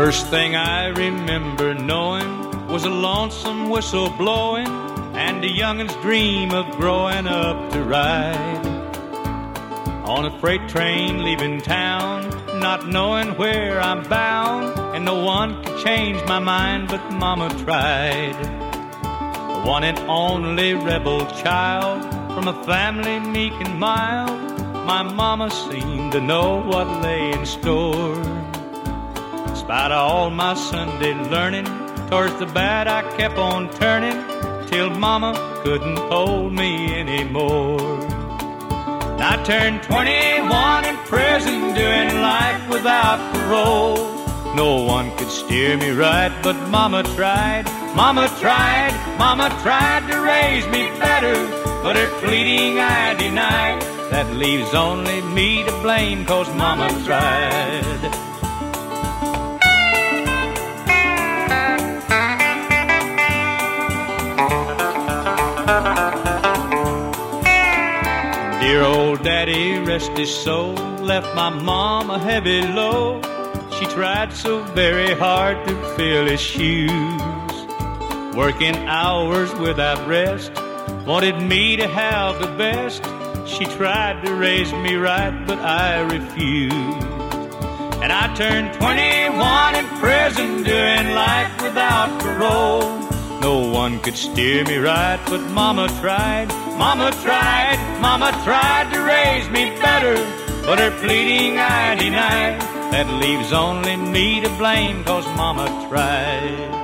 First thing I remember knowing was a lonesome whistle blowing and a youngin's dream of growing up to ride on a freight train leaving town, not knowing where I'm bound, and no one could change my mind but Mama tried. The one and only rebel child from a family meek and mild, my Mama seemed to know what lay in store. In spite of all my Sunday learning, towards the bad I kept on turning, till Mama couldn't hold me anymore. I turned 21 in prison, doing life without parole. No one could steer me right, but Mama tried, Mama tried, Mama tried to raise me better, but her pleading I denied. That leaves only me to blame, 'cause Mama tried. Dear old daddy, rest his soul, left my mom a heavy load. She tried so very hard to fill his shoes, working hours without rest, wanted me to have the best. She tried to raise me right, but I refused. And I turned 21 in prison, doing life without parole. No one could steer me right, but Mama tried, Mama tried, Mama tried to raise me better, but her pleading I denied. That leaves only me to blame, 'cause Mama tried.